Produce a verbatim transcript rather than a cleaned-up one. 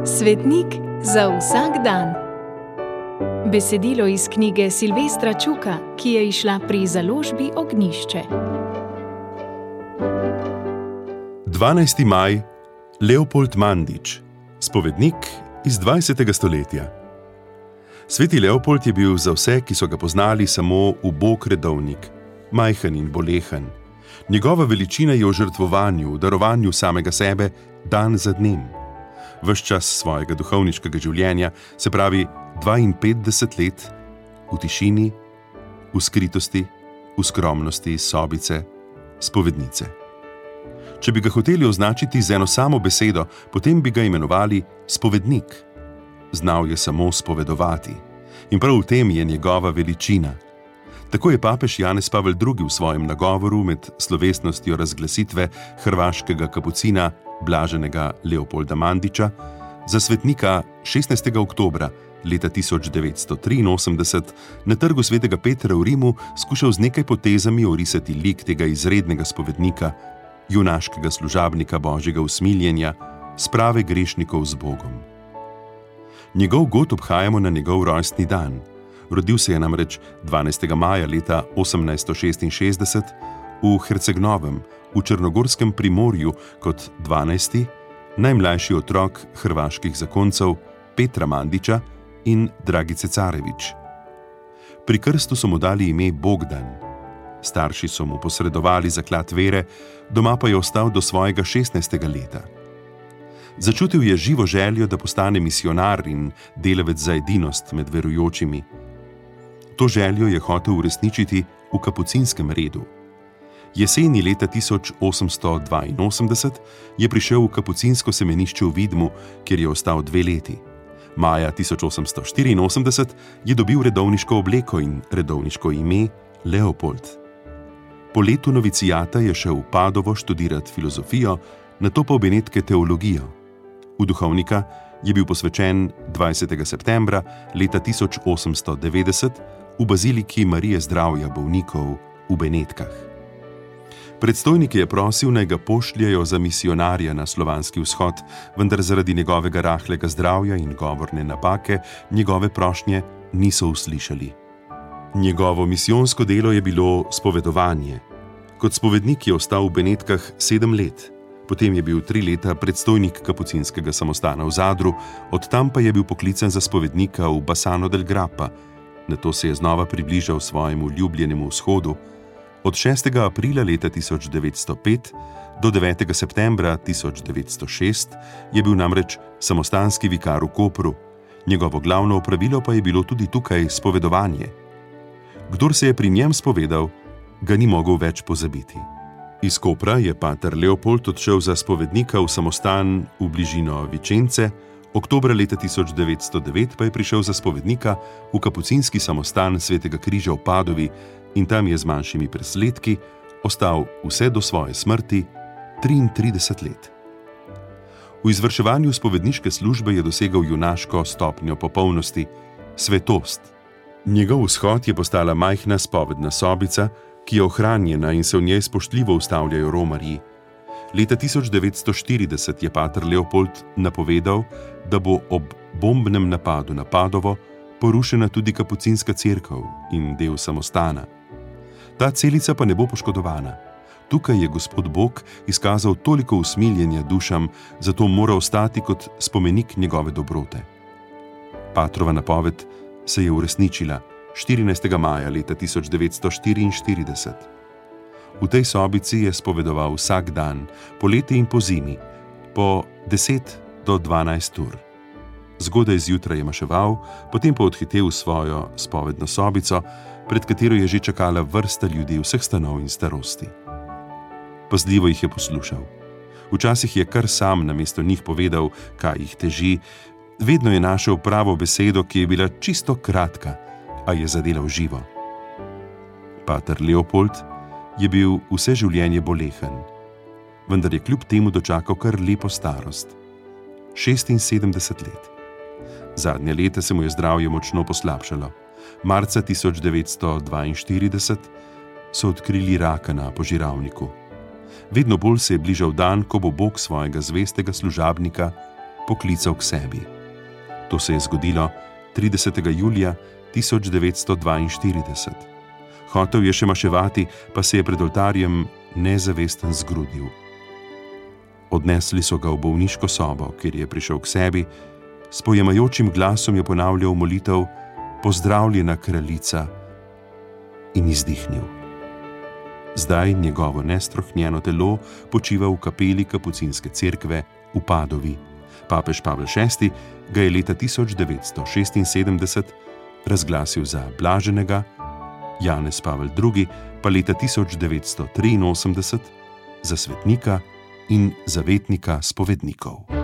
Svetnik za vsak dan. Besedilo iz knjige Silvestra Čuka, ki je izšla pri založbi Ognjišče. dvanajsti maj, Leopold Mandič, spovednik iz dvajsetega stoletja. Sveti Leopold je bil za vse, ki so ga poznali, samo ubog redovnik, majhen in bolehen. Njegova veličina je v žrtvovanju, v darovanju samega sebe, dan za dnem. Ves čas svojega duhovniškega življenja, se pravi dvainpetdeset let, v tišini, v skritosti, v skromnosti sobice, spovednice. Če bi ga hoteli označiti z eno samo besedo, potem bi ga imenovali spovednik. Znal je samo spovedovati. In prav v tem je njegova veličina. Tako je papež Janez Pavel drugi v svojem nagovoru med slovesnostjo razglasitve hrvaškega kapucina blaženega Leopolda Mandiča za svetnika šestnajstega oktobra leta tisoč devetsto triinosemdeset na trgu svetega Petra v Rimu skušal z nekaj potezami orisati lik tega izrednega spovednika, junaškega služabnika Božjega usmiljenja, sprave grešnikov z Bogom. Njegov god obhajamo na njegov rojstni dan. Rodil se je namreč dvanajstega maja leta osemnajststo šestinšestdeset v Hercegnovem, v Črnogorskem primorju, kot dvanajsti, najmlajši otrok hrvaških zakoncev Petra Mandiča in Dragice Carević. Pri krstu so mu dali ime Bogdan. Starši so mu posredovali zaklad vere, doma pa je ostal do svojega šestnajstega leta. Začutil je živo željo, da postane misionar in delavec za edinost med verujočimi. To željo je hotel uresničiti v kapucinskem redu. Jeseni leta tisoč osemsto dvainosemdeset je prišel v kapucinsko semenišče v Vidmu, kjer je ostal dve leti. Maja tisoč osemsto štiriinosemdeset je dobil redovniško obleko in redovniško ime Leopold. Po letu novicijata je šel v Padovo študirati filozofijo, nato pa v Benetke teologijo. V duhovnika je bil posvečen dvajsetega septembra leta tisoč osemsto devetdeset v baziliki Marije zdravja bolnikov v Benetkah. Predstojnik je prosil, naj ga pošljejo za misionarja na slovanski vzhod, vendar zaradi njegovega rahlega zdravja in govorne napake njegove prošnje niso uslišali. Njegovo misijonsko delo je bilo spovedovanje. Kot spovednik je ostal v Benetkah sedem let. Potem je bil tri leta predstojnik kapucinskega samostana v Zadru, od tam pa je bil poklican za spovednika v Bassano del Grappa. Nato se je znova približal svojemu ljubljenemu vzhodu. Od šestega aprila leta tisoč devetsto pet do devetega septembra tisoč devetsto šest je bil namreč samostanski vikar v Kopru. Njegovo glavno opravilo pa je bilo tudi tukaj spovedovanje. Kdor se je pri njem spovedal, ga ni mogel več pozabiti. Iz Kopra je pater Leopold odšel za spovednika v samostan v bližino Vicence, oktobra leta tisoč devetsto devet pa je prišel za spovednika v kapucinski samostan Svetega križa v Padovi in tam je z manjšimi presledki ostal vse do svoje smrti triintrideset let. V izvrševanju spovedniške službe je dosegel junaško stopnjo popolnosti, svetost. Njegov vzhod je postala majhna spovedna sobica, ki je ohranjena in se v njej spoštljivo ustavljajo romarji. Leta tisoč devetsto štirideset je pater Leopold napovedal, da bo ob bombnem napadu na Padovo porušena tudi kapucinska cerkev in del samostana. Ta celica pa ne bo poškodovana. Tukaj je Gospod Bog izkazal toliko usmiljenja dušam, zato mora ostati kot spomenik njegove dobrote. Patrova napoved se je uresničila štirinajstega maja leta tisoč devetsto štiriinštirideset. V tej sobici je spovedoval vsak dan, poleti in pozimi, po deset do dvanajst ur. Zgodaj zjutraj je maševal, potem pa odhitel v svojo spovedno sobico, pred katero je že čakala vrsta ljudi vseh stanov in starosti. Pazljivo jih je poslušal. Včasih je kar sam namesto njih povedal, kaj jih teži, vedno je našel pravo besedo, ki je bila čisto kratka, a je zadela v živo. Pater Leopold je bil vse življenje bolehen, vendar je kljub temu dočakal kar lepo starost. šestinsedemdeset let. Zadnja leta se mu je zdravje močno poslabšalo. Marca tisoč devetsto dvainštirideset so odkrili raka na požiralniku. Vedno bolj se je bližal dan, ko bo Bog svojega zvestega služabnika poklical k sebi. To se je zgodilo tridesetega julija tisoč devetsto dvainštirideset. Hotel je še maševati, pa se je pred oltarjem nezavesten zgrudil. Odnesli so ga v bolniško sobo, kjer je prišel k sebi, s pojemajočim glasom je ponavljal molitev Pozdravljena kraljica in izdihnil. Zdaj njegovo nestrohnjeno telo počiva v kapeli Kapucinske cerkve v Padovi. Papež Pavel šesti ga je leta tisoč devetsto šestinsedemdeset razglasil za blaženega, Janez Pavel drugi pa leta tisoč devetsto triinosemdeset za svetnika in zavetnika spovednikov.